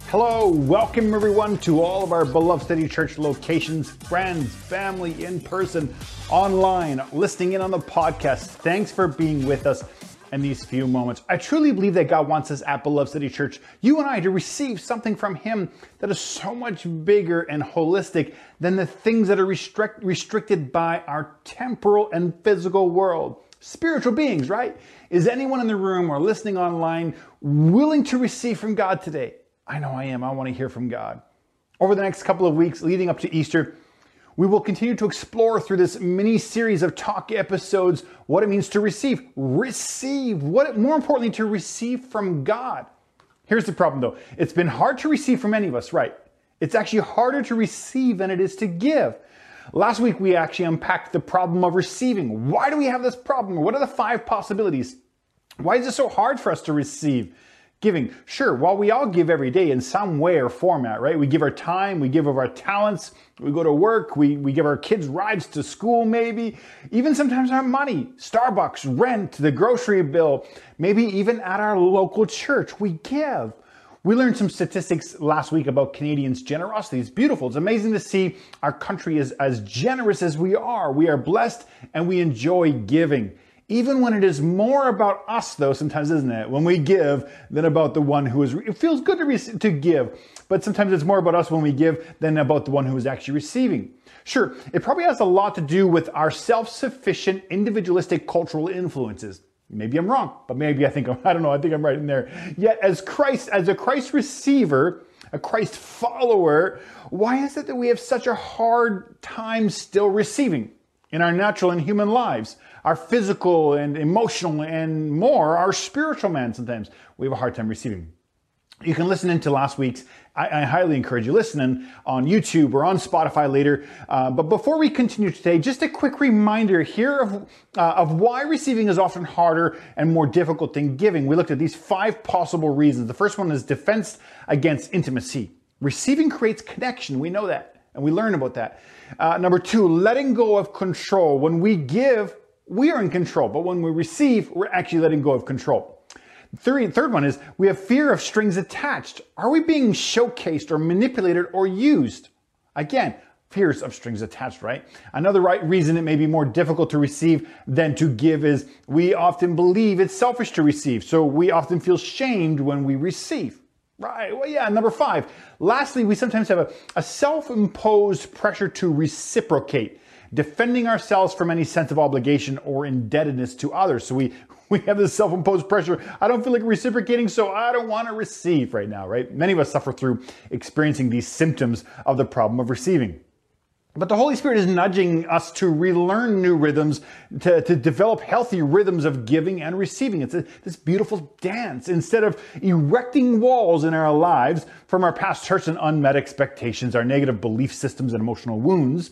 Hello, welcome everyone to all of our beloved City Church locations, friends, family, in person, online, listening in on the podcast. Thanks for being with us in these few moments. I truly believe that God wants us at Beloved City Church, you and I, to receive something from Him that is so much bigger and holistic than the things that are restricted by our temporal and physical world. Spiritual beings, right? Is anyone in the room or listening online willing to receive from God today? I know I am. I want to hear from God. Over the next couple of weeks leading up to Easter, we will continue to explore through this mini series of talk episodes what it means to receive. More importantly, to receive from God. Here's the problem though. It's been hard to receive from any of us, right? It's actually harder to receive than it is to give. Last week, we actually unpacked the problem of receiving. Why do we have this problem? What are the 5 possibilities? Why is it so hard for us to receive? Giving. Sure, while we all give every day in some way or format, right? We give our time, we give of our talents, we go to work, we give our kids rides to school maybe, even sometimes our money, Starbucks, rent, the grocery bill, maybe even at our local church, we give. We learned some statistics last week about Canadians' generosity. It's beautiful. It's amazing to see our country is as generous as we are. We are blessed and we enjoy giving. Even when it is more about us, though, sometimes, isn't it? When we give than about the one who is, it feels good to give, but sometimes it's more about us when we give than about the one who is actually receiving. Sure, it probably has a lot to do with our self-sufficient, individualistic cultural influences. Maybe I'm wrong, but maybe I think I'm right in there. Yet as a Christ receiver, a Christ follower, why is it that we have such a hard time still receiving in our natural and human lives? Our physical and emotional and more, our spiritual man sometimes, we have a hard time receiving. You can listen into last week's. I highly encourage you listening on YouTube or on Spotify later. But before we continue today, just a quick reminder here of why receiving is often harder and more difficult than giving. We looked at these 5 possible reasons. The first one is defense against intimacy. Receiving creates connection. We know that, and we learn about that. Number 2, letting go of control. When we give, we are in control, but when we receive, we're actually letting go of control. Third one is we have fear of strings attached. Are we being showcased or manipulated or used? Again, fears of strings attached, right? Another reason it may be more difficult to receive than to give is we often believe it's selfish to receive, so we often feel shamed when we receive. Right, well, yeah, number 5. Lastly, we sometimes have a self-imposed pressure to reciprocate, defending ourselves from any sense of obligation or indebtedness to others. So we have this self-imposed pressure. I don't feel like reciprocating, so I don't want to receive right now, right? Many of us suffer through experiencing these symptoms of the problem of receiving. But the Holy Spirit is nudging us to relearn new rhythms, to develop healthy rhythms of giving and receiving. It's this beautiful dance. Instead of erecting walls in our lives from our past hurts and unmet expectations, our negative belief systems and emotional wounds,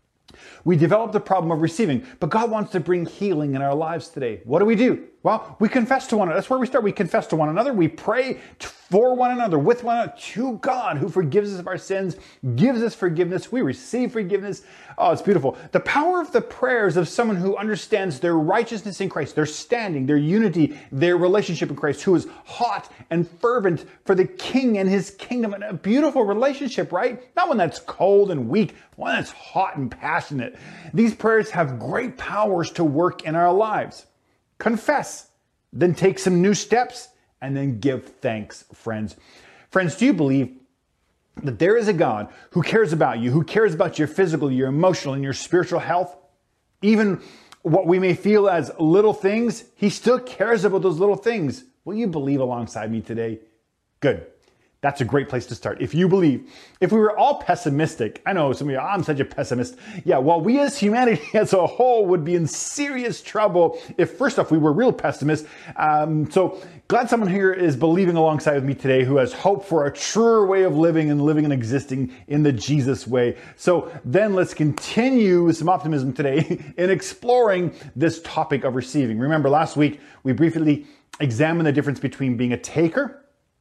we develop the problem of receiving, but God wants to bring healing in our lives today. What do? Well, we confess to one another. That's where we start. We confess to one another. We pray for one another, with one another, to God who forgives us of our sins, gives us forgiveness. We receive forgiveness. Oh, it's beautiful. The power of the prayers of someone who understands their righteousness in Christ, their standing, their unity, their relationship in Christ, who is hot and fervent for the King and His kingdom. And a beautiful relationship, right? Not one that's cold and weak, one that's hot and passionate. These prayers have great powers to work in our lives. Confess, then take some new steps, and then give thanks, friends. Friends, do you believe that there is a God who cares about you, who cares about your physical, your emotional, and your spiritual health? Even what we may feel as little things, He still cares about those little things. Will you believe alongside me today? Good. That's a great place to start. If you believe, if we were all pessimistic, I know some of you, I'm such a pessimist. Yeah, well, we as humanity as a whole would be in serious trouble if first off, we were real pessimists. So glad someone here is believing alongside with me today who has hope for a truer way of living and existing in the Jesus way. So then let's continue with some optimism today in exploring this topic of receiving. Remember last week, we briefly examined the difference between being a taker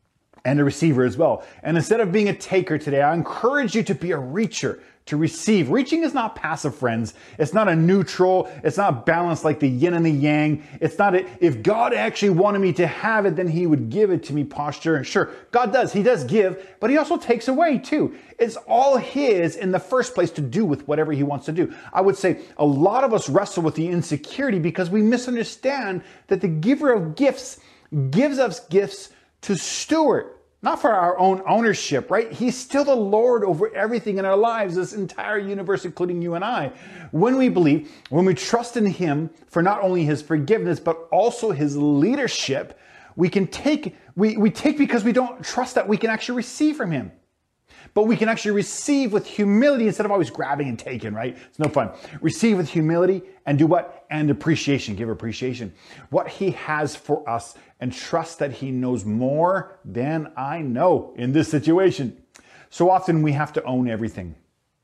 and a receiver as well. And instead of being a taker today, I encourage you to be a reacher, to receive. Reaching is not passive, friends. It's not a neutral. It's not balanced like the yin and the yang. It's not if God actually wanted me to have it, then he would give it to me posture. And sure, God does. He does give, but he also takes away too. It's all his in the first place to do with whatever he wants to do. I would say a lot of us wrestle with the insecurity because we misunderstand that the giver of gifts gives us gifts to steward, not for our own ownership, right? He's still the Lord over everything in our lives, this entire universe, including you and I. When we believe, when we trust in him for not only his forgiveness, but also his leadership, we can take, we take because we don't trust that we can actually receive from him. But we can actually receive with humility instead of always grabbing and taking, right? It's no fun. Receive with humility and do what? And appreciation. Give appreciation. What he has for us and trust that he knows more than I know in this situation. So often we have to own everything.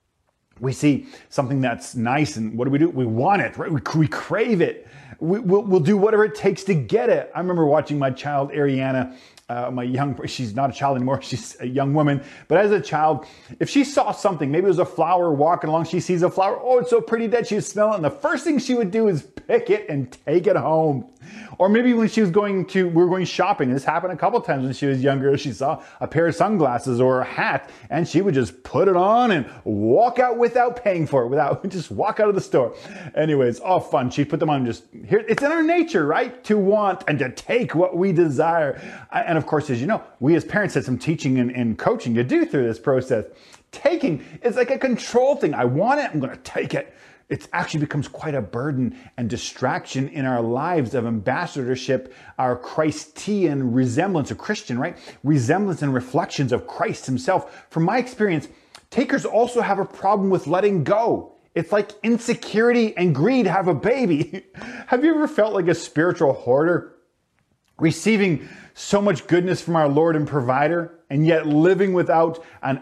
We see something that's nice and what do? We want it, right? We crave it. We'll do whatever it takes to get it. I remember watching my child, Ariana, she's not a child anymore, she's a young woman, but as a child, if she saw something, maybe it was a flower walking along, she sees a flower, oh, it's so pretty that she'd smell it, and the first thing she would do is pick it and take it home. Or maybe when we were going shopping, this happened a couple times when she was younger, she saw a pair of sunglasses or a hat, and she would just put it on and walk out without paying for it, just walk out of the store. Anyways, all fun. She'd put them on here. It's in our nature, right? To want and to take what we desire. And of course, as you know, we as parents had some teaching and coaching to do through this process. Taking is like a control thing. I want it, I'm going to take it. It actually becomes quite a burden and distraction in our lives of ambassadorship, our Christian resemblance of Christian, right? Resemblance and reflections of Christ himself. From my experience, takers also have a problem with letting go. It's like insecurity and greed have a baby. Have you ever felt like a spiritual hoarder? Receiving so much goodness from our Lord and provider, and yet living without an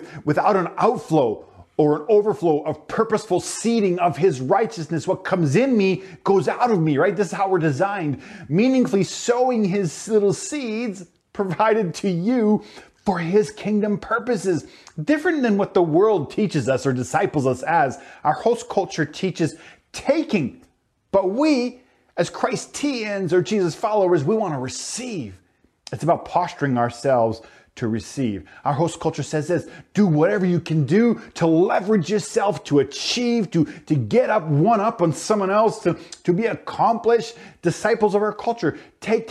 outflow or an overflow of purposeful seeding of his righteousness. What comes in me goes out of me, right? This is how we're designed. Meaningfully sowing his little seeds provided to you for his kingdom purposes. Different than what the world teaches us or disciples us as. Our host culture teaches taking, but we, as Christians or Jesus followers, we want to receive. It's about posturing ourselves to receive. Our host culture says this: do whatever you can do to leverage yourself, to achieve, to get up, one up on someone else, to be accomplished. Disciples of our culture, take,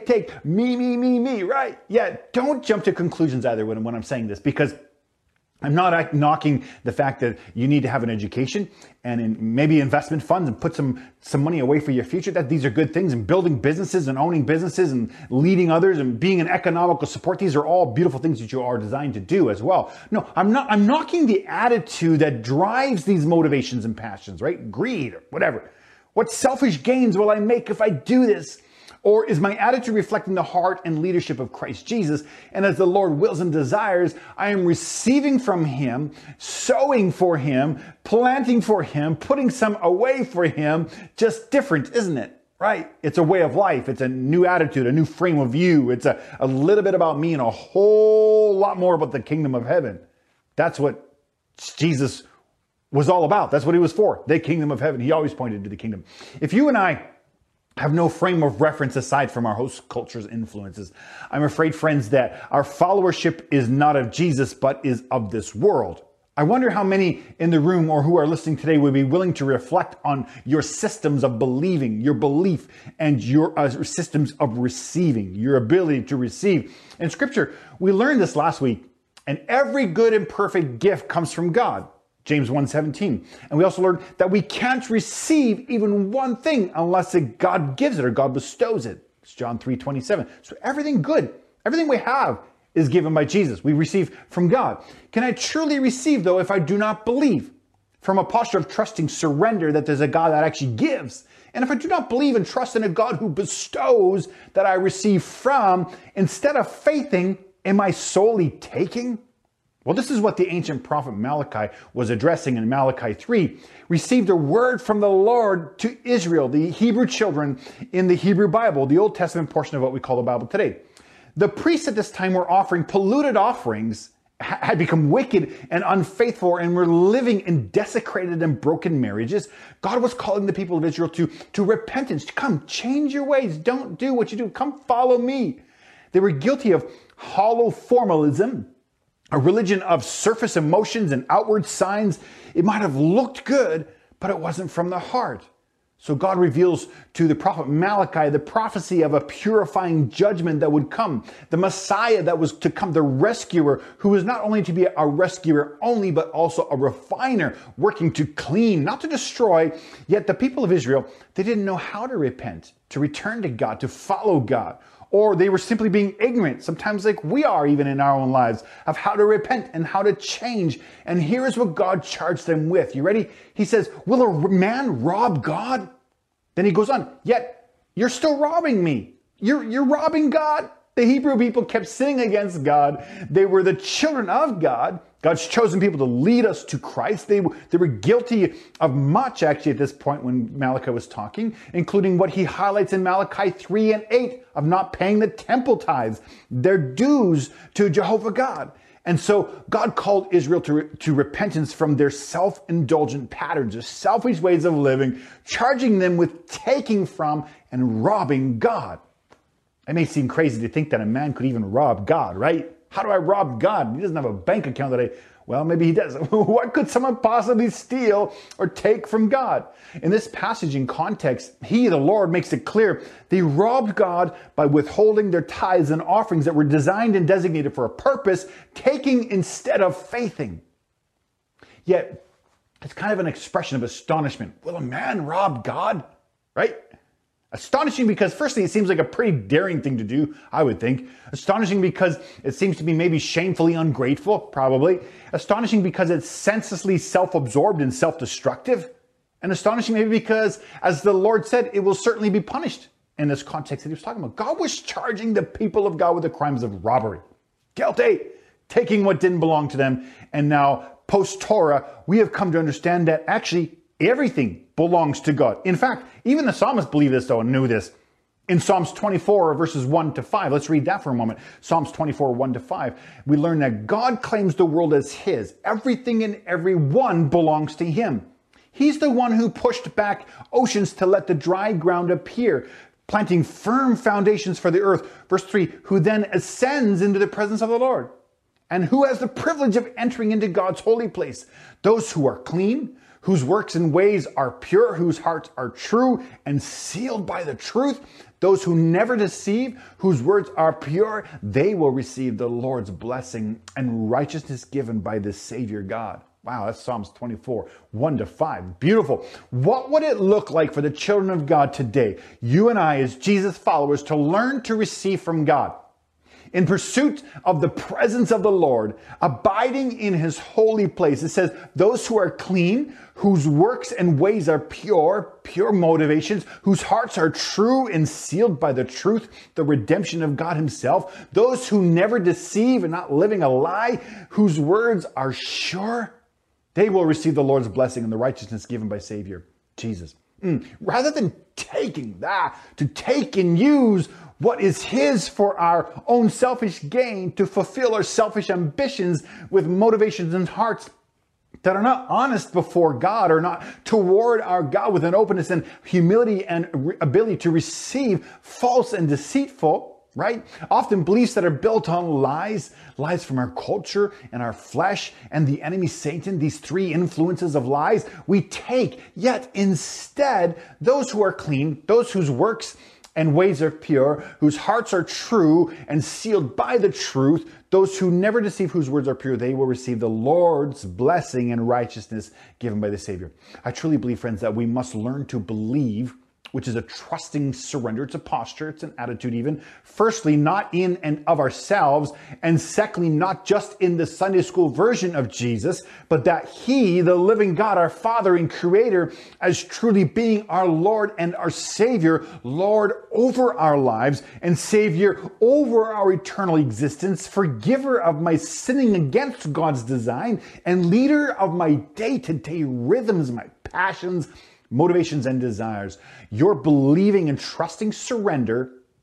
me, right? Yeah, don't jump to conclusions either when I'm saying this, because I'm not knocking the fact that you need to have an education and maybe investment funds and put some money away for your future. That these are good things, and building businesses and owning businesses and leading others and being an economical support. These are all beautiful things that you are designed to do as well. No, I'm knocking the attitude that drives these motivations and passions, right? Greed or whatever. What selfish gains will I make if I do this? Or is my attitude reflecting the heart and leadership of Christ Jesus? And as the Lord wills and desires, I am receiving from him, sowing for him, planting for him, putting some away for him. Just different, isn't it? Right? It's a way of life. It's a new attitude, a new frame of view. It's a little bit about me and a whole lot more about the kingdom of heaven. That's what Jesus was all about. That's what he was for, the kingdom of heaven. He always pointed to the kingdom. If you and I have no frame of reference aside from our host culture's influences, I'm afraid, friends, that our followership is not of Jesus, but is of this world. I wonder how many in the room or who are listening today would be willing to reflect on your systems of believing, your belief, and your systems of receiving, your ability to receive. In Scripture, we learned this last week, and every good and perfect gift comes from God. James 1:17. And we also learned that we can't receive even one thing unless God gives it or God bestows it. It's John 3:27. So everything good, everything we have is given by Jesus. We receive from God. Can I truly receive, though, if I do not believe? From a posture of trusting surrender that there's a God that actually gives. And if I do not believe and trust in a God who bestows that I receive from, instead of faithing, am I solely taking? Well, this is what the ancient prophet Malachi was addressing in Malachi 3. Received a word from the Lord to Israel, the Hebrew children in the Hebrew Bible, the Old Testament portion of what we call the Bible today. The priests at this time were offering polluted offerings, had become wicked and unfaithful, and were living in desecrated and broken marriages. God was calling the people of Israel to repentance. Come, change your ways. Don't do what you do. Come follow me. They were guilty of hollow formalism, a religion of surface emotions and outward signs. It might have looked good, but it wasn't from the heart. So God reveals to the prophet Malachi the prophecy of a purifying judgment that would come, the Messiah that was to come, the rescuer, who was not only to be a rescuer only, but also a refiner, working to clean, not to destroy. Yet the people of Israel, they didn't know how to repent, to return to God, to follow God. Or they were simply being ignorant, sometimes like we are even in our own lives, of how to repent and how to change. And here is what God charged them with. You ready? He says, will a man rob God? Then he goes on, yet you're still robbing me. You're robbing God. The Hebrew people kept sinning against God. They were the children of God, God's chosen people to lead us to Christ. They were guilty of much, actually, at this point when Malachi was talking, including what he highlights in Malachi 3 and 8 of not paying the temple tithes, their dues to Jehovah God. And so God called Israel to repentance from their self-indulgent patterns, their selfish ways of living, charging them with taking from and robbing God. It may seem crazy to think that a man could even rob God, right? How do I rob God? He doesn't have a bank account well, maybe he does. What could someone possibly steal or take from God? In this passage in context, he, the Lord, makes it clear they robbed God by withholding their tithes and offerings that were designed and designated for a purpose, taking instead of faithing. Yet, it's kind of an expression of astonishment. Will a man rob God? Right? Astonishing because firstly, it seems like a pretty daring thing to do, I would think. Astonishing because it seems to be maybe shamefully ungrateful, probably. Astonishing because it's senselessly self-absorbed and self-destructive. And astonishing maybe because, as the Lord said, it will certainly be punished in this context that he was talking about. God was charging the people of God with the crimes of robbery, guilty, taking what didn't belong to them. And now, post-Torah, we have come to understand that actually everything belongs to God. In fact, even the psalmist believed this though and knew this. In Psalms 24 verses 1 to 5, let's read that for a moment. Psalms 24, 1 to 5, we learn that God claims the world as his. Everything and everyone belongs to him. He's the one who pushed back oceans to let the dry ground appear, planting firm foundations for the earth. Verse 3, who then ascends into the presence of the Lord, and who has the privilege of entering into God's holy place. Those who are clean, whose works and ways are pure, whose hearts are true and sealed by the truth. Those who never deceive, whose words are pure, they will receive the Lord's blessing and righteousness given by the Savior God. Wow, that's Psalms 24, 1 to 5. Beautiful. What would it look like for the children of God today, you and I as Jesus followers, to learn to receive from God? In pursuit of the presence of the Lord, abiding in his holy place. It says, those who are clean, whose works and ways are pure motivations, whose hearts are true and sealed by the truth, the redemption of God himself. Those who never deceive and not living a lie, whose words are sure, they will receive the Lord's blessing and the righteousness given by Savior Jesus. Rather than taking that, to take and use what is his for our own selfish gain, to fulfill our selfish ambitions with motivations and hearts that are not honest before God, or not toward our God with an openness and humility and ability to receive false and deceitful, right? Often beliefs that are built on lies from our culture and our flesh and the enemy Satan, these three influences of lies we take. Yet instead, those who are clean, those whose works and ways are pure, whose hearts are true and sealed by the truth, those who never deceive, whose words are pure, they will receive the Lord's blessing and righteousness given by the Savior. I truly believe, friends, that we must learn to believe, which is a trusting surrender. It's a posture. It's an attitude even. Firstly, not in and of ourselves. And secondly, not just in the Sunday school version of Jesus, but that he, the living God, our Father and Creator, as truly being our Lord and our Savior, Lord over our lives and Savior over our eternal existence, forgiver of my sinning against God's design, and leader of my day-to-day rhythms, my passions, motivations, and desires. Your believing and trusting surrender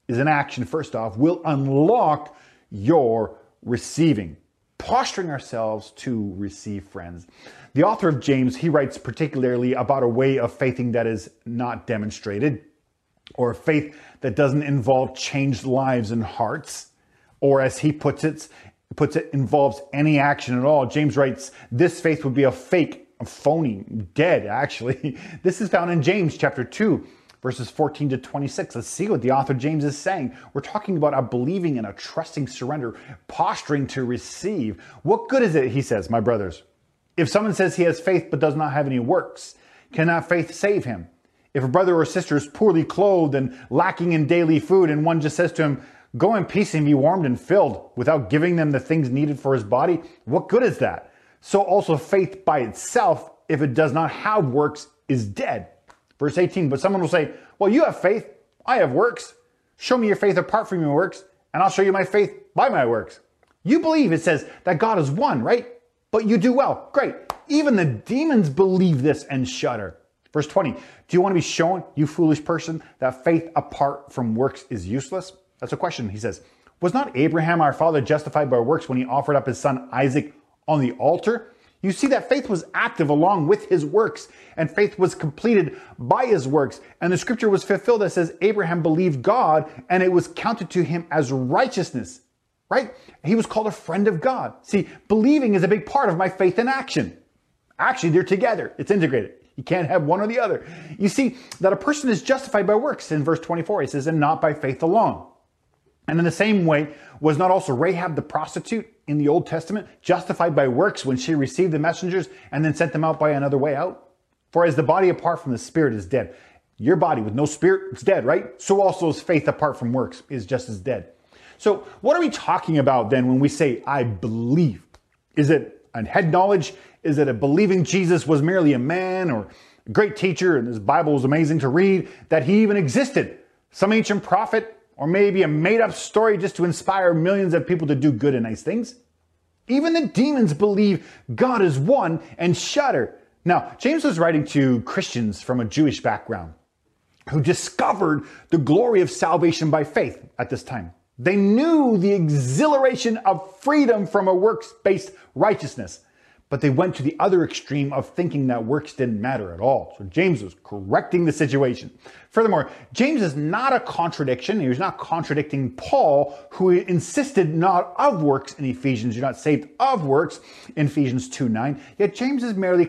is an action, first off, will unlock your receiving. Posturing ourselves to receive, friends. The author of James, he writes particularly about a way of faithing that is not demonstrated, or a faith that doesn't involve changed lives and hearts, or as he puts it, involves any action at all. James writes, this faith would be a fake, a phony, dead, actually. This is found in James chapter 2, verses 14 to 26. Let's see what the author James is saying. We're talking about a believing and a trusting surrender, posturing to receive. What good is it, he says, my brothers, if someone says he has faith but does not have any works? Can that faith save him? If a brother or sister is poorly clothed and lacking in daily food, and one just says to him, go in peace and be warmed and filled, without giving them the things needed for his body, what good is that? So also faith by itself, if it does not have works, is dead. Verse 18, but someone will say, well, you have faith, I have works. Show me your faith apart from your works, and I'll show you my faith by my works. You believe, it says, that God is one, right? But you do well. Great. Even the demons believe this and shudder. Verse 20, do you want to be shown, you foolish person, that faith apart from works is useless? That's a question. He says, was not Abraham our father justified by works when he offered up his son Isaac on the altar? You see that faith was active along with his works, and faith was completed by his works. And the scripture was fulfilled that says Abraham believed God and it was counted to him as righteousness, right? He was called a friend of God. See, believing is a big part of my faith in action. Actually, they're together. It's integrated. You can't have one or the other. You see that a person is justified by works. In verse 24, he says, and not by faith alone. And in the same way, was not also Rahab the prostitute in the Old Testament justified by works when she received the messengers and then sent them out by another way out? For as the body apart from the spirit is dead, your body with no spirit, it's dead, right? So also is faith apart from works is just as dead. So what are we talking about then when we say, I believe? Is it a head knowledge? Is it a believing Jesus was merely a man or a great teacher and his Bible was amazing to read, that he even existed? Some ancient prophet? Or maybe a made-up story just to inspire millions of people to do good and nice things? Even the demons believe God is one and shudder. Now, James was writing to Christians from a Jewish background who discovered the glory of salvation by faith at this time. They knew the exhilaration of freedom from a works-based righteousness, but they went to the other extreme of thinking that works didn't matter at all. So James was correcting the situation. Furthermore, James is not a contradiction. He was not contradicting Paul, who insisted not of works in Ephesians. You're not saved of works in Ephesians 2:9. Yet James is merely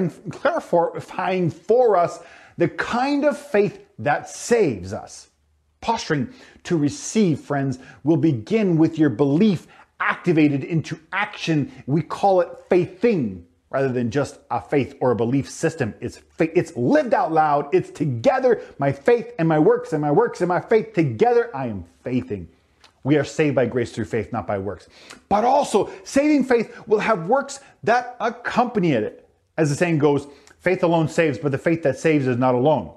clarifying for us the kind of faith that saves us. Posturing to receive, friends, will begin with your belief activated into action. We call it faithing rather than just a faith or a belief system. It's lived out loud. It's together. My faith and my works and my works and my faith together. I am faithing. We are saved by grace through faith, not by works. But also, saving faith will have works that accompany it. As the saying goes, faith alone saves, but the faith that saves is not alone.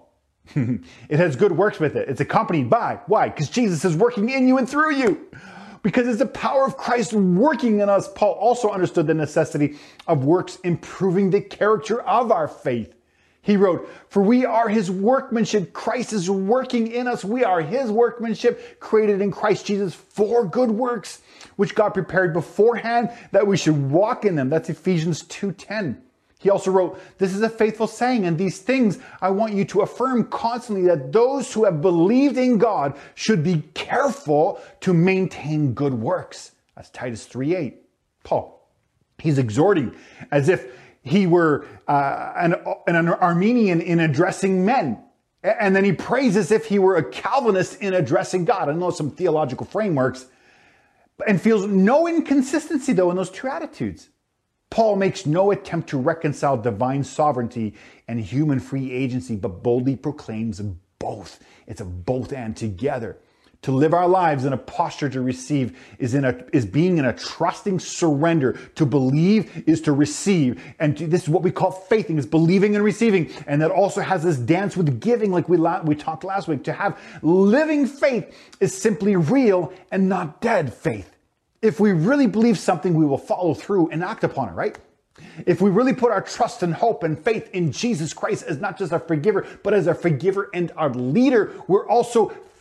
It has good works with it. It's accompanied by. Why? Because Jesus is working in you and through you. Because it's the power of Christ working in us. Paul also understood the necessity of works improving the character of our faith. He wrote, for we are his workmanship. Christ is working in us. We are his workmanship, created in Christ Jesus for good works, which God prepared beforehand that we should walk in them. That's Ephesians 2:10. He also wrote, this is a faithful saying, and these things I want you to affirm constantly, that those who have believed in God should be careful to maintain good works. That's Titus 3:8. Paul, he's exhorting as if he were an Arminian in addressing men. And then he prays as if he were a Calvinist in addressing God. I know some theological frameworks, and feels no inconsistency, though, in those two attitudes. Paul makes no attempt to reconcile divine sovereignty and human free agency, but boldly proclaims both. It's a both and together. To live our lives in a posture to receive is being in a trusting surrender. To believe is to receive. And this is what we call faithing, is believing and receiving. And that also has this dance with giving like we talked last week. To have living faith is simply real and not dead faith. If we really believe something, we will follow through and act upon it, right? If we really put our trust and hope and faith in Jesus Christ as not just our forgiver, but as our forgiver and our leader, we're also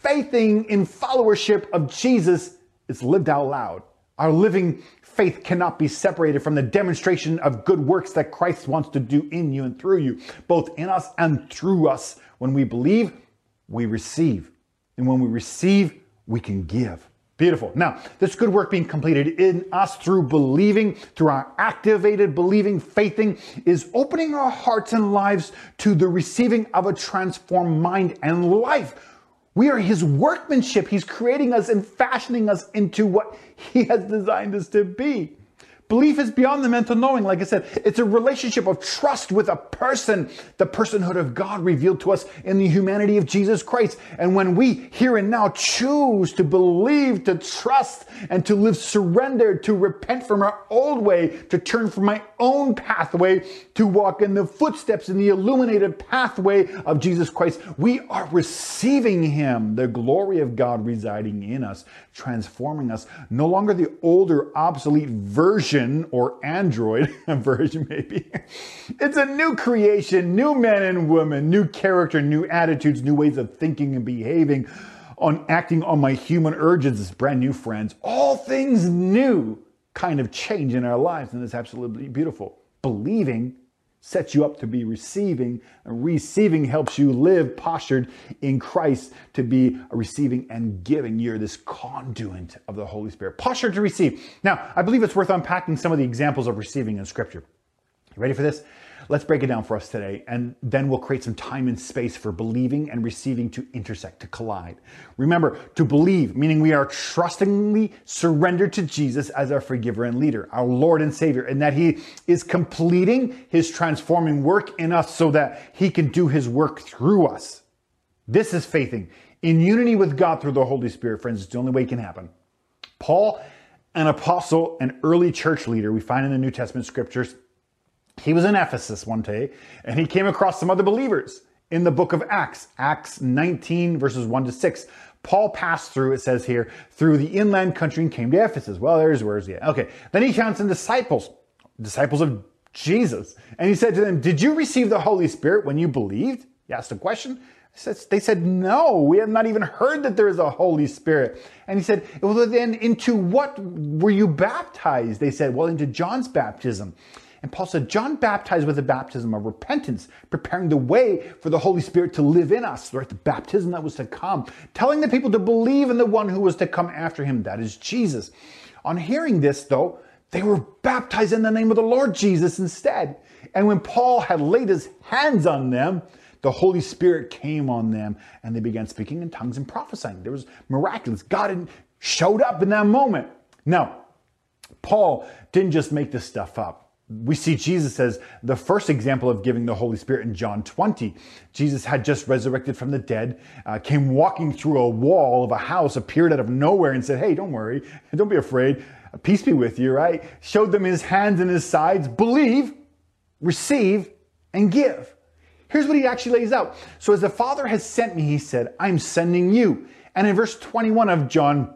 faithing in followership of Jesus is lived out loud. Our living faith cannot be separated from the demonstration of good works that Christ wants to do in you and through you, both in us and through us. When we believe, we receive. And when we receive, we can give. Beautiful. Now, this good work being completed in us through believing, through our activated believing, faithing, is opening our hearts and lives to the receiving of a transformed mind and life. We are his workmanship. He's creating us and fashioning us into what he has designed us to be. Belief is beyond the mental knowing. Like I said, it's a relationship of trust with a person, the personhood of God revealed to us in the humanity of Jesus Christ. And when we here and now choose to believe, to trust, and to live surrendered, to repent from our old way, to turn from my own pathway, to walk in the footsteps in the illuminated pathway of Jesus Christ, we are receiving him, the glory of God residing in us, transforming us. No longer the older, obsolete version or Android version maybe. It's a new creation, new men and women, new character, new attitudes, new ways of thinking and behaving, on acting on my human urges. It's brand new, friends. All things new kind of change in our lives, and it's absolutely beautiful. Believing sets you up to be receiving, and receiving helps you live postured in Christ to be receiving and giving. You're this conduit of the Holy Spirit, postured to receive. Now, I believe it's worth unpacking some of the examples of receiving in Scripture. You ready for this? Let's break it down for us today, and then we'll create some time and space for believing and receiving to intersect, to collide. Remember, to believe, meaning we are trustingly surrendered to Jesus as our forgiver and leader, our Lord and Savior, and that he is completing his transforming work in us so that he can do his work through us. This is faithing in unity with God through the Holy Spirit, friends. It's the only way it can happen. Paul, an apostle, an early church leader, we find in the New Testament scriptures, he was in Ephesus one day, and he came across some other believers in the book of Acts, Acts 19, verses 1-6. Paul passed through, it says here, through the inland country and came to Ephesus. Well, where's he at? Okay. Then he found some disciples of Jesus. And he said to them, did you receive the Holy Spirit when you believed? He asked a question. They said, no, we have not even heard that there is a Holy Spirit. And he said, well, then into what were you baptized? They said, well, into John's baptism. And Paul said, John baptized with the baptism of repentance, preparing the way for the Holy Spirit to live in us, right? The baptism that was to come, telling the people to believe in the one who was to come after him, that is Jesus. On hearing this, though, they were baptized in the name of the Lord Jesus instead. And when Paul had laid his hands on them, the Holy Spirit came on them and they began speaking in tongues and prophesying. There was miraculous. God showed up in that moment. Now, Paul didn't just make this stuff up. We see Jesus as the first example of giving the Holy Spirit in John 20. Jesus had just resurrected from the dead, came walking through a wall of a house, appeared out of nowhere and said, hey, don't worry, don't be afraid, peace be with you, right? Showed them his hands and his sides, believe, receive, and give. Here's what he actually lays out. So as the Father has sent me, he said, I'm sending you. And in verse 21 of John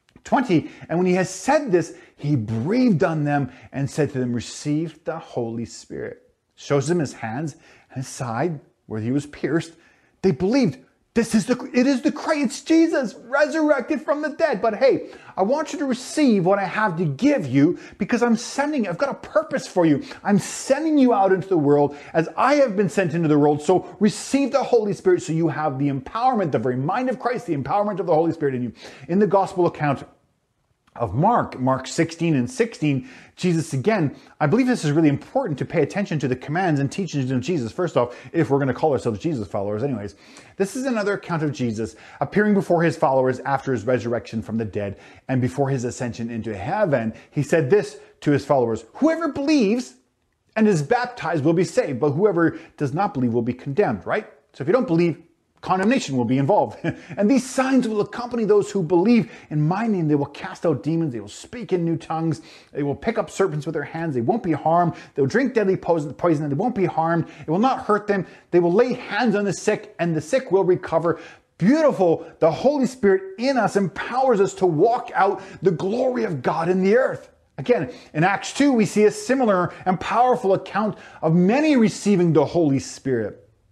20, and when he has said this, he breathed on them and said to them, receive the Holy Spirit. Shows them his hands and his side where he was pierced. They believed, it is the Christ, it's Jesus, resurrected from the dead. But hey, I want you to receive what I have to give you because I've got a purpose for you. I'm sending you out into the world as I have been sent into the world. So receive the Holy Spirit so you have the empowerment, the very mind of Christ, the empowerment of the Holy Spirit in you. In the gospel account of Mark 16 and 16, Jesus again, I believe this is really important to pay attention to the commands and teachings of Jesus. First off, if we're going to call ourselves Jesus followers anyways, this is another account of Jesus appearing before his followers after his resurrection from the dead and before his ascension into heaven. He said this to his followers, whoever believes and is baptized will be saved, but whoever does not believe will be condemned, right? So if you don't believe, condemnation will be involved. And these signs will accompany those who believe in my name. They will cast out demons. They will speak in new tongues. They will pick up serpents with their hands. They won't be harmed. They'll drink deadly poison and they won't be harmed. It will not hurt them. They will lay hands on the sick and the sick will recover. Beautiful. The Holy Spirit in us empowers us to walk out the glory of God in the earth. Again, in Acts 2, we see a similar and powerful account of many receiving the Holy Spirit.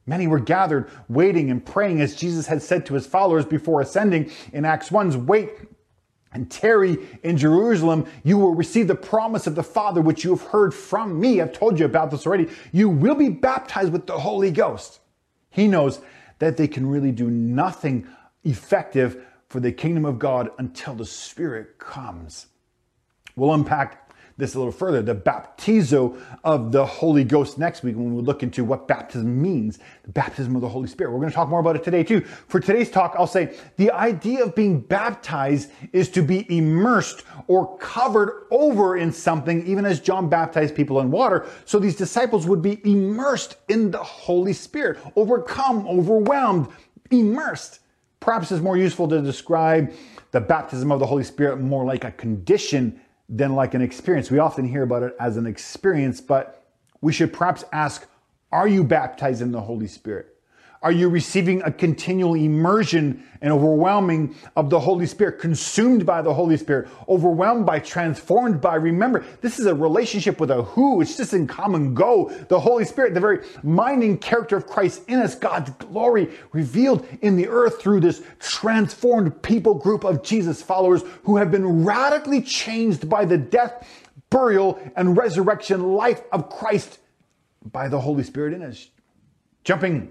Many were gathered, waiting and praying as Jesus had said to his followers before ascending in Acts 1's, wait and tarry in Jerusalem. You will receive the promise of the Father, which you have heard from me. I've told you about this already. You will be baptized with the Holy Ghost. He knows that they can really do nothing effective for the kingdom of God until the Spirit comes. We'll unpack this a little further, the baptizo of the Holy Ghost next week when we look into what baptism means, the baptism of the Holy Spirit. We're going to talk more about it today too. For today's talk, I'll say the idea of being baptized is to be immersed or covered over in something, even as John baptized people in water. So these disciples would be immersed in the Holy Spirit, overcome, overwhelmed, immersed. Perhaps it's more useful to describe the baptism of the Holy Spirit more like a condition than like an experience. We often hear about it as an experience, but we should perhaps ask, are you baptized in the Holy Spirit? Are you receiving a continual immersion and overwhelming of the Holy Spirit, consumed by the Holy Spirit, overwhelmed by, transformed by? Remember, this is a relationship with a who. It's just in come and go. The Holy Spirit, the very mind and character of Christ in us, God's glory revealed in the earth through this transformed people group of Jesus followers who have been radically changed by the death, burial, and resurrection life of Christ by the Holy Spirit in us. Jumping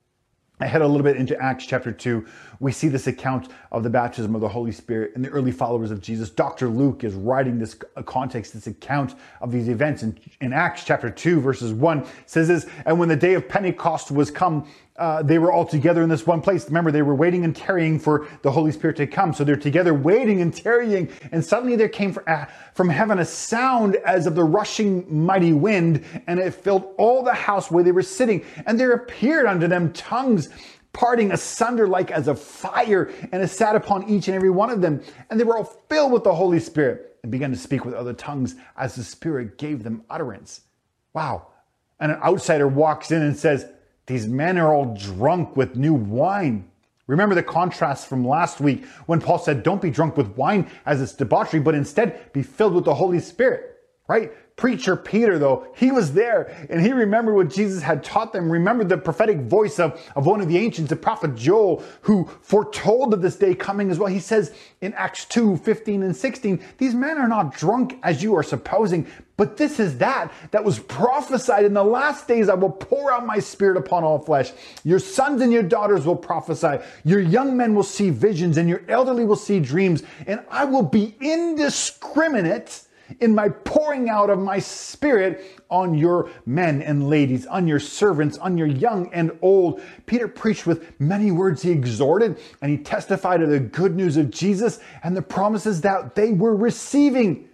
ahead a little bit into Acts chapter 2, we see this account of the baptism of the Holy Spirit and the early followers of Jesus. Dr. Luke is writing this context, this account of these events. In Acts chapter 2, verses 1, says this, and when the day of Pentecost was come, they were all together in this one place. Remember, they were waiting and tarrying for the Holy Spirit to come. So they're together waiting and tarrying. And suddenly there came from heaven a sound as of the rushing mighty wind, and it filled all the house where they were sitting. And there appeared unto them tongues parting asunder like as of fire, and it sat upon each and every one of them. And they were all filled with the Holy Spirit and began to speak with other tongues as the Spirit gave them utterance. Wow. And an outsider walks in and says, these men are all drunk with new wine. Remember the contrast from last week when Paul said, don't be drunk with wine as it's debauchery, but instead be filled with the Holy Spirit, right? Preacher Peter, though, he was there and he remembered what Jesus had taught them. Remembered the prophetic voice of one of the ancients, the prophet Joel, who foretold of this day coming as well. He says in Acts 2, 15 and 16, these men are not drunk as you are supposing, but this is that was prophesied in the last days. I will pour out my Spirit upon all flesh. Your sons and your daughters will prophesy. Your young men will see visions and your elderly will see dreams. And I will be indiscriminate in my pouring out of my Spirit on your men and ladies, on your servants, on your young and old. Peter preached with many words. He exhorted and he testified of the good news of Jesus and the promises that they were receiving.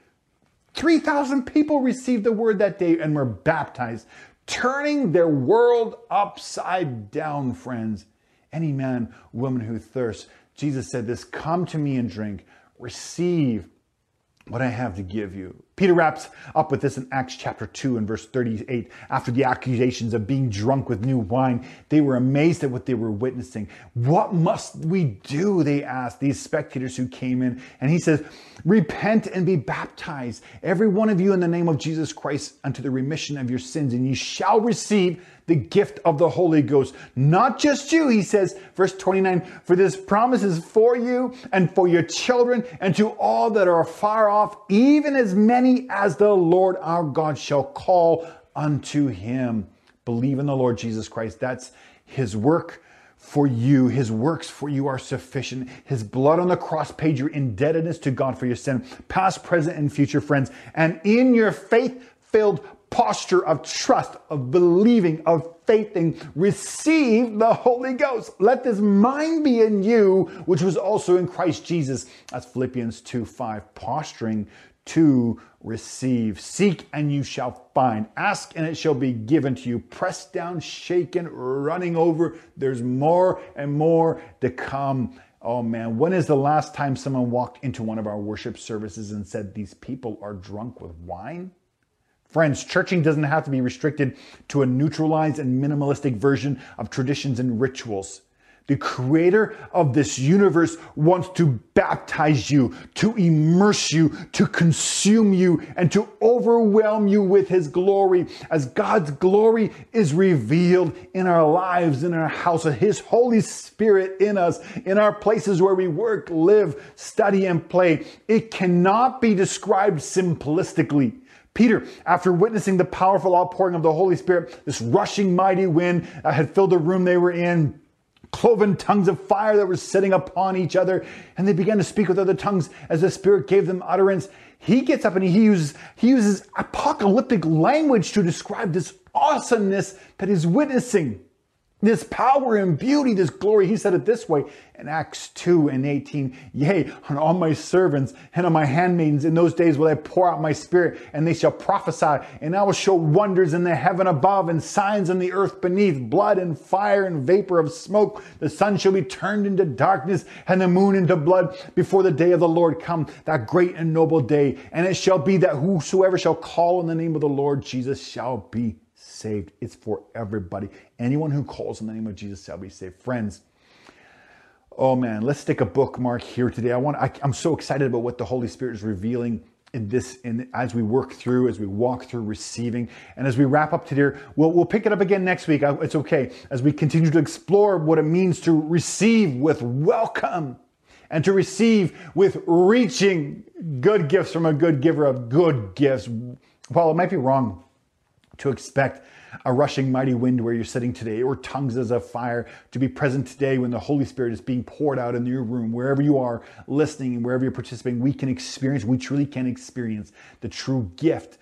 3,000 people received the word that day and were baptized, turning their world upside down, friends. Any man, woman who thirsts, Jesus said this, come to me and drink, receive what I have to give you. Peter wraps up with this in Acts chapter 2 and verse 38. After the accusations of being drunk with new wine, they were amazed at what they were witnessing. What must we do? They asked these spectators who came in. And he says, repent and be baptized, every one of you in the name of Jesus Christ unto the remission of your sins, and ye shall receive the gift of the Holy Ghost. Not just you, he says, verse 29, for this promise is for you and for your children and to all that are far off, even as many as the Lord our God shall call unto him. Believe in the Lord Jesus Christ. That's his work for you. His works for you are sufficient. His blood on the cross paid your indebtedness to God for your sin, past, present, and future, friends. And in your faith-filled posture of trust, of believing, of faithing, receive the Holy Ghost. Let this mind be in you, which was also in Christ Jesus. That's Philippians 2:5, posturing to receive. Seek and you shall find. Ask and it shall be given to you. Pressed down, shaken, running over. There's more and more to come. Oh man, when is the last time someone walked into one of our worship services and said, these people are drunk with wine? Friends, churching doesn't have to be restricted to a neutralized and minimalistic version of traditions and rituals. The creator of this universe wants to baptize you, to immerse you, to consume you, and to overwhelm you with his glory. As God's glory is revealed in our lives, in our house, his Holy Spirit in us, in our places where we work, live, study, and play. It cannot be described simplistically. Peter, after witnessing the powerful outpouring of the Holy Spirit, this rushing mighty wind had filled the room they were in, cloven tongues of fire that were sitting upon each other, and they began to speak with other tongues as the Spirit gave them utterance. He gets up and he uses apocalyptic language to describe this awesomeness that he's witnessing. This power and beauty, this glory. He said it this way in Acts 2:18. Yea, on all my servants and on my handmaidens in those days will I pour out my spirit, and they shall prophesy. And I will show wonders in the heaven above and signs on the earth beneath, blood and fire and vapor of smoke. The sun shall be turned into darkness and the moon into blood before the day of the Lord come, that great and noble day. And it shall be that whosoever shall call on the name of the Lord Jesus shall be saved. It's for everybody. Anyone who calls on the name of Jesus shall be saved. Friends, oh man, let's stick a bookmark here today. I'm so excited about what the Holy Spirit is revealing as we walk through receiving. And as we wrap up today, we'll pick it up again next week. It's okay. As we continue to explore what it means to receive with welcome and to receive with reaching good gifts from a good giver of good gifts. While it might be wrong to expect a rushing mighty wind where you're sitting today, or tongues as of fire to be present today when the Holy Spirit is being poured out in your room, wherever you are listening and wherever you're participating, we truly can experience the true gift.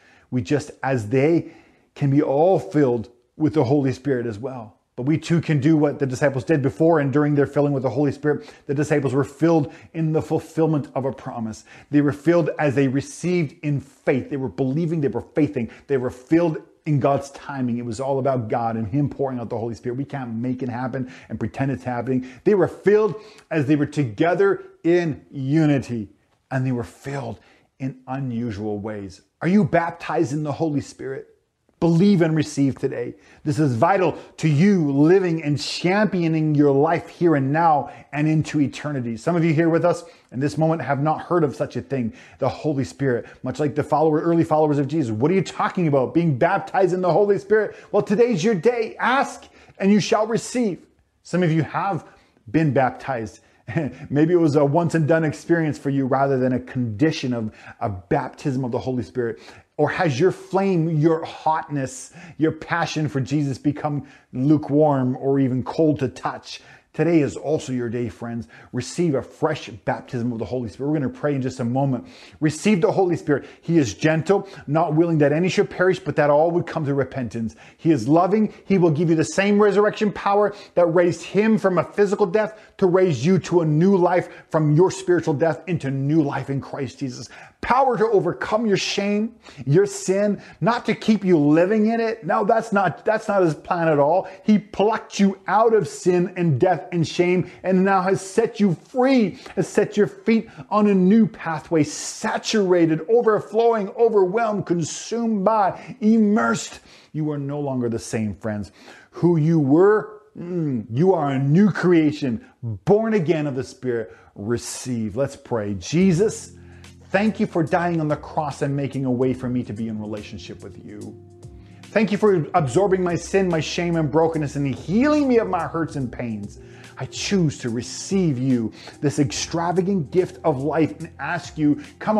As they can be all filled with the Holy Spirit as well. But we too can do what the disciples did before, and during their filling with the Holy Spirit, the disciples were filled in the fulfillment of a promise. They were filled as they received in faith. They were believing, they were faithing, they were filled in God's timing. It was all about God and him pouring out the Holy Spirit. We can't make it happen and pretend it's happening. They were filled as they were together in unity, and they were filled in unusual ways. Are you baptized in the Holy Spirit? Believe and receive today. This is vital to you living and championing your life here and now and into eternity. Some of you here with us in this moment have not heard of such a thing, the Holy Spirit, much like the early followers of Jesus. What are you talking about? Being baptized in the Holy Spirit? Well, today's your day. Ask and you shall receive. Some of you have been baptized. Maybe it was a once and done experience for you rather than a condition of a baptism of the Holy Spirit. Or has your flame, your hotness, your passion for Jesus become lukewarm or even cold to touch? Today is also your day, friends. Receive a fresh baptism of the Holy Spirit. We're going to pray in just a moment. Receive the Holy Spirit. He is gentle, not willing that any should perish, but that all would come to repentance. He is loving. He will give you the same resurrection power that raised him from a physical death to raise you to a new life, from your spiritual death into new life in Christ Jesus. Power to overcome your shame, your sin, not to keep you living in it. No, that's not his plan at all. He plucked you out of sin and death and shame, and now has set you free, has set your feet on a new pathway, saturated, overflowing, overwhelmed, consumed by, immersed. You are no longer the same, friends. Who you were, you are a new creation, born again of the Spirit. Receive. Let's pray. Jesus, thank you for dying on the cross and making a way for me to be in relationship with you. Thank you for absorbing my sin, my shame, and brokenness, and healing me of my hurts and pains. I choose to receive you, this extravagant gift of life, and ask you, come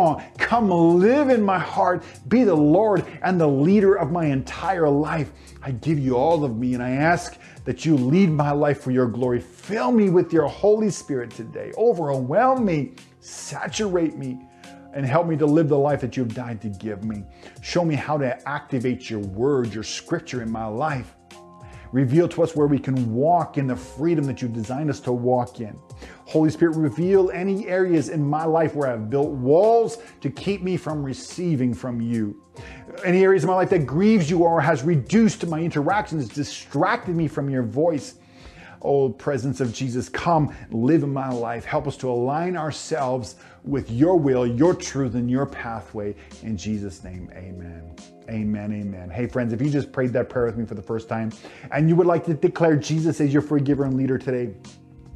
live in my heart, be the Lord and the leader of my entire life. I give you all of me, and I ask that you lead my life for your glory. Fill me with your Holy Spirit today. Overwhelm me, saturate me, and help me to live the life that you've died to give me. Show me how to activate your word, your scripture in my life. Reveal to us where we can walk in the freedom that you've designed us to walk in. Holy Spirit, reveal any areas in my life where I've built walls to keep me from receiving from you. Any areas in my life that grieves you or has reduced my interactions, distracted me from your voice. Oh, presence of Jesus, come live in my life. Help us to align ourselves with your will, your truth, and your pathway. In Jesus' name, amen. Amen, amen. Hey, friends, if you just prayed that prayer with me for the first time and you would like to declare Jesus as your forgiver and leader today,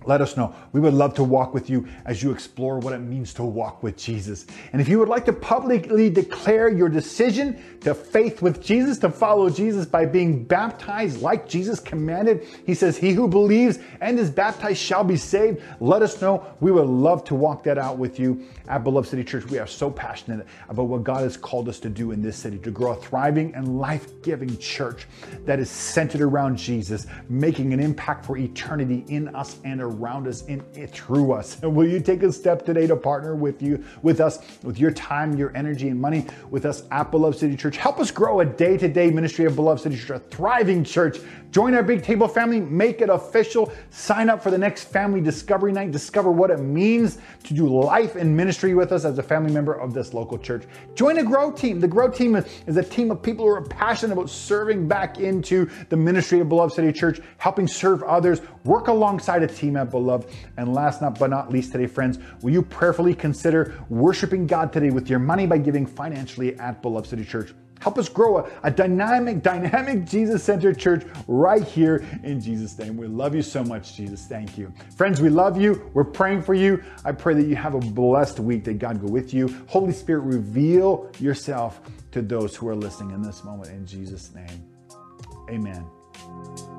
Let us know. We would love to walk with you as you explore what it means to walk with Jesus. And if you would like to publicly declare your decision to faith with Jesus, to follow Jesus by being baptized like Jesus commanded, he says, he who believes and is baptized shall be saved. Let us know. We would love to walk that out with you. At Beloved City Church, we are so passionate about what God has called us to do in this city, to grow a thriving and life-giving church that is centered around Jesus, making an impact for eternity in us and around us and through us. And will you take a step today to partner with us, with your time, your energy, and money with us at Beloved City Church? Help us grow a day-to-day ministry of Beloved City Church, a thriving church. Join our Big Table family, make it official. Sign up for the next Family Discovery Night. Discover what it means to do life and ministry with us as a family member of this local church. Join the Grow Team. The Grow Team is a team of people who are passionate about serving back into the ministry of Beloved City Church, helping serve others, work alongside a team at Beloved. And last but not least today, friends, will you prayerfully consider worshiping God today with your money by giving financially at Beloved City Church? Help us grow a dynamic, Jesus-centered church right here in Jesus' name. We love you so much, Jesus. Thank you. Friends, we love you. We're praying for you. I pray that you have a blessed week, that God go with you. Holy Spirit, reveal yourself to those who are listening in this moment in Jesus' name. Amen.